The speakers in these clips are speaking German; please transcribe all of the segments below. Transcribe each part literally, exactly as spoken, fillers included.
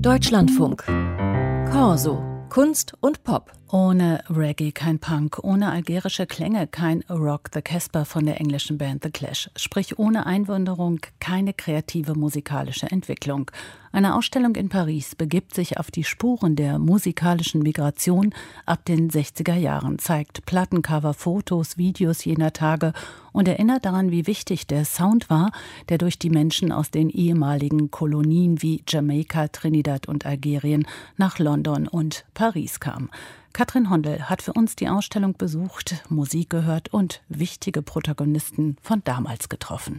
Deutschlandfunk. Corso. Kunst und Pop. Ohne Reggae kein Punk, ohne algerische Klänge kein Rock the Casbah von der englischen Band The Clash. Sprich ohne Einwanderung keine kreative musikalische Entwicklung. Eine Ausstellung in Paris begibt sich auf die Spuren der musikalischen Migration ab den sechziger Jahren, zeigt Plattencover, Fotos, Videos jener Tage und erinnert daran, wie wichtig der Sound war, der durch die Menschen aus den ehemaligen Kolonien wie Jamaika, Trinidad und Algerien nach London und Paris kam. Katrin Hondel hat für uns die Ausstellung besucht, Musik gehört und wichtige Protagonisten von damals getroffen.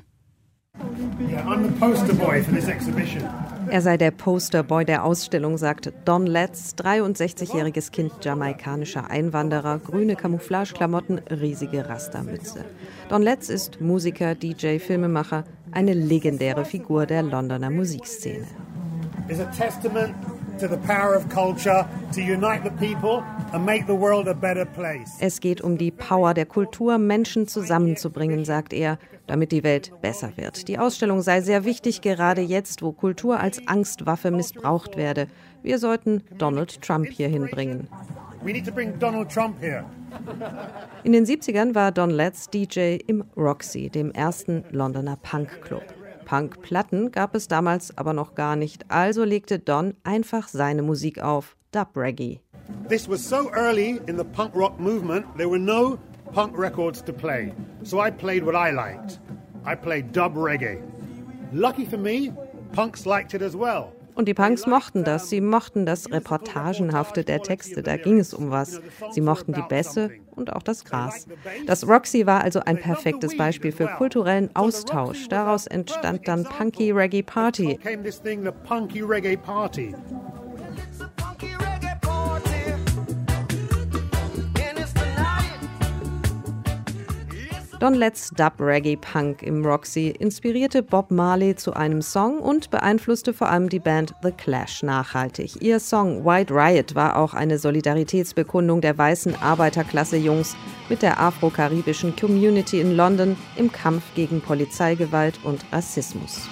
Er sei der Posterboy der Ausstellung, sagt Don Letts, dreiundsechzigjähriges Kind jamaikanischer Einwanderer, grüne Camouflageklamotten, riesige Rastermütze. Don Letts ist Musiker, D J, Filmemacher, eine legendäre Figur der Londoner Musikszene. Is a testament to the power of culture to unite the people and make the world a better place. Es geht um die Power der Kultur, Menschen zusammenzubringen, sagt er, damit die Welt besser wird. Die Ausstellung sei sehr wichtig, gerade jetzt, wo Kultur als Angstwaffe missbraucht werde. Wir sollten Donald Trump hier hinbringen. We need to bring Donald Trump here. In den siebzigern war Don Letts D J im Roxy, dem ersten Londoner Punkclub. Punk-Platten gab es damals aber noch gar nicht, also legte Don einfach seine Musik auf, Dub-Reggae. This was so early in the punk rock movement, there were no punk records to play. So I played what I liked. I played dub reggae. Lucky for me, punks liked it as well. Und die Punks mochten das. Sie mochten das Reportagenhafte der Texte. Da ging es um was. Sie mochten die Bässe und auch das Gras. Das Roxy war also ein perfektes Beispiel für kulturellen Austausch. Daraus entstand dann Punky Reggae Party. Don Letts Dub-Reggae-Punk im Roxy inspirierte Bob Marley zu einem Song und beeinflusste vor allem die Band The Clash nachhaltig. Ihr Song White Riot war auch eine Solidaritätsbekundung der weißen Arbeiterklasse-Jungs mit der afro-karibischen Community in London im Kampf gegen Polizeigewalt und Rassismus.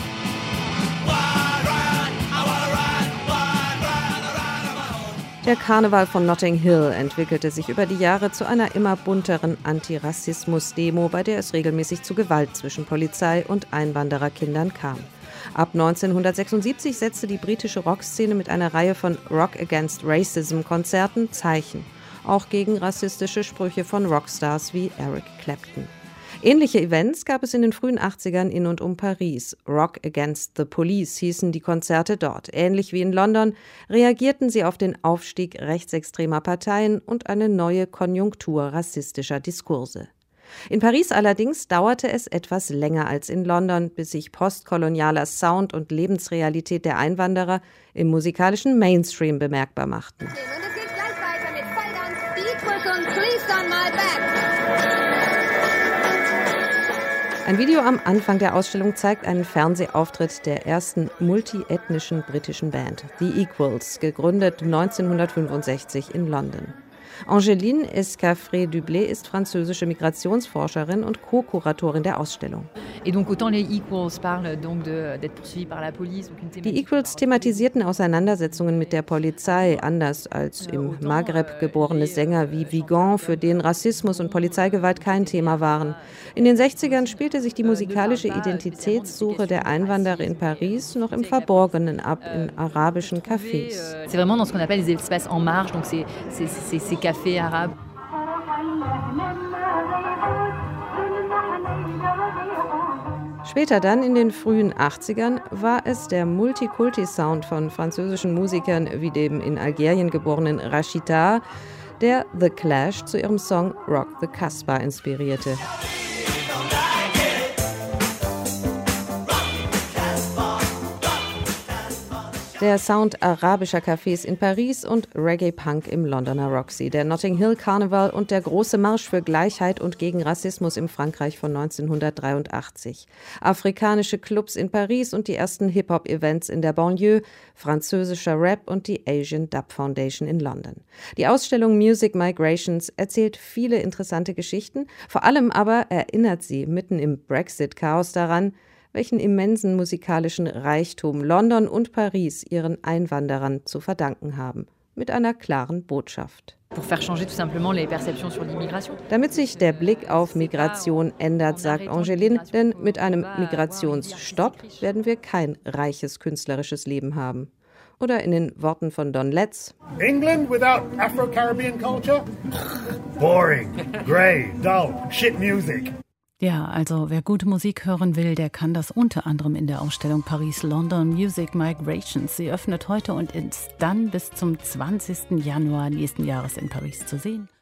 Der Karneval von Notting Hill entwickelte sich über die Jahre zu einer immer bunteren Antirassismus-Demo, bei der es regelmäßig zu Gewalt zwischen Polizei und Einwandererkindern kam. Ab neunzehnhundertsechsundsiebzig setzte die britische Rockszene mit einer Reihe von Rock Against Racism-Konzerten Zeichen, auch gegen rassistische Sprüche von Rockstars wie Eric Clapton. Ähnliche Events gab es in den frühen achtzigern in und um Paris. Rock Against the Police hießen die Konzerte dort. Ähnlich wie in London reagierten sie auf den Aufstieg rechtsextremer Parteien und eine neue Konjunktur rassistischer Diskurse. In Paris allerdings dauerte es etwas länger als in London, bis sich postkolonialer Sound und Lebensrealität der Einwanderer im musikalischen Mainstream bemerkbar machten. Und es geht gleich weiter mit Vollgas, Beatles und Please Don't My Back. Ein Video am Anfang der Ausstellung zeigt einen Fernsehauftritt der ersten multiethnischen britischen Band, The Equals, gegründet neunzehnhundertfünfundsechzig in London. Angeline Escafré-Dublé ist französische Migrationsforscherin und Co-Kuratorin der Ausstellung. Die Equals thematisierten Auseinandersetzungen mit der Polizei, anders als im Maghreb geborene Sänger wie Vigan, für den Rassismus und Polizeigewalt kein Thema waren. In den sechzigern spielte sich die musikalische Identitätssuche der Einwanderer in Paris noch im Verborgenen ab, in arabischen Cafés. C'est vraiment dans ce qu'on appelle les espaces en marge, donc c'est c'est c'est ces cafés arabes. Später dann, in den frühen achtzigern, war es der Multikulti-Sound von französischen Musikern wie dem in Algerien geborenen Rachita, der The Clash zu ihrem Song Rock the Casbah inspirierte. Der Sound arabischer Cafés in Paris und Reggae-Punk im Londoner Roxy, der Notting Hill Carnival und der große Marsch für Gleichheit und gegen Rassismus im Frankreich von neunzehnhundertdreiundachtzig. Afrikanische Clubs in Paris und die ersten Hip-Hop-Events in der Banlieue, französischer Rap und die Asian Dub Foundation in London. Die Ausstellung Music Migrations erzählt viele interessante Geschichten, vor allem aber erinnert sie mitten im Brexit-Chaos daran, welchen immensen musikalischen Reichtum London und Paris ihren Einwanderern zu verdanken haben. Mit einer klaren Botschaft. Damit sich der Blick auf Migration ändert, sagt Angeline, denn mit einem Migrationsstopp werden wir kein reiches künstlerisches Leben haben. Oder in den Worten von Don Letts: England without Afro-Caribbean culture? Boring, grey, dull, shit music. Ja, also wer gute Musik hören will, der kann das unter anderem in der Ausstellung Paris-London Music Migrations. Sie öffnet heute und ist dann bis zum zwanzigsten Januar nächsten Jahres in Paris zu sehen.